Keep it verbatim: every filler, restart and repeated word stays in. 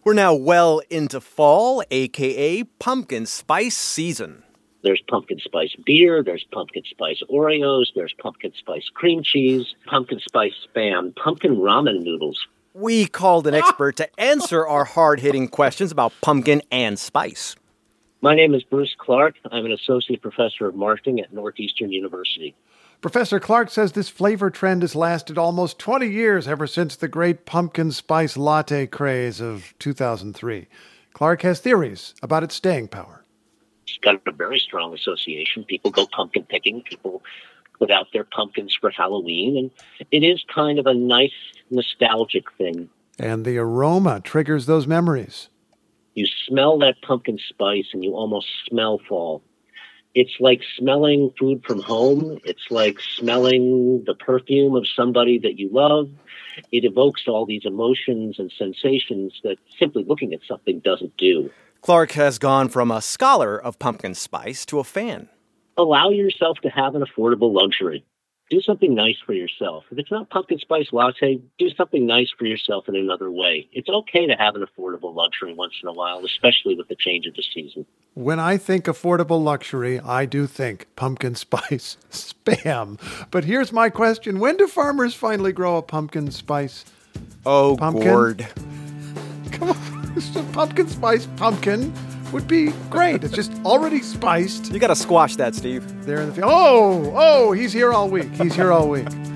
We're now well into fall, a k a pumpkin spice season. There's pumpkin spice beer, there's pumpkin spice Oreos, there's pumpkin spice cream cheese, pumpkin spice Spam, pumpkin ramen noodles. We called an expert to answer our hard-hitting questions about pumpkin and spice. My name is Bruce Clark. I'm an associate professor of marketing at Northeastern University. Professor Clark says this flavor trend has lasted almost twenty years, ever since the great pumpkin spice latte craze of two thousand three. Clark has theories about its staying power. It's got a very strong association. People go pumpkin picking. People put out their pumpkins for Halloween. And it is kind of a nice, nostalgic thing. And the aroma triggers those memories. You smell that pumpkin spice and you almost smell fall. It's like smelling food from home. It's like smelling the perfume of somebody that you love. It evokes all these emotions and sensations that simply looking at something doesn't do. Clark has gone from a scholar of pumpkin spice to a fan. Allow yourself to have an affordable luxury. Do something nice for yourself. If it's not pumpkin spice latte, do something nice for yourself in another way. It's okay to have an affordable luxury once in a while, especially with the change of the season. When I think affordable luxury, I do think pumpkin spice Spam. But here's my question. When do farmers finally grow a pumpkin spice Oh, pumpkin? Gord. Come on. A pumpkin spice pumpkin would be great. It's just already spiced. You gotta squash that, Steve. There in the field. Oh, oh, he's here all week. He's here all week.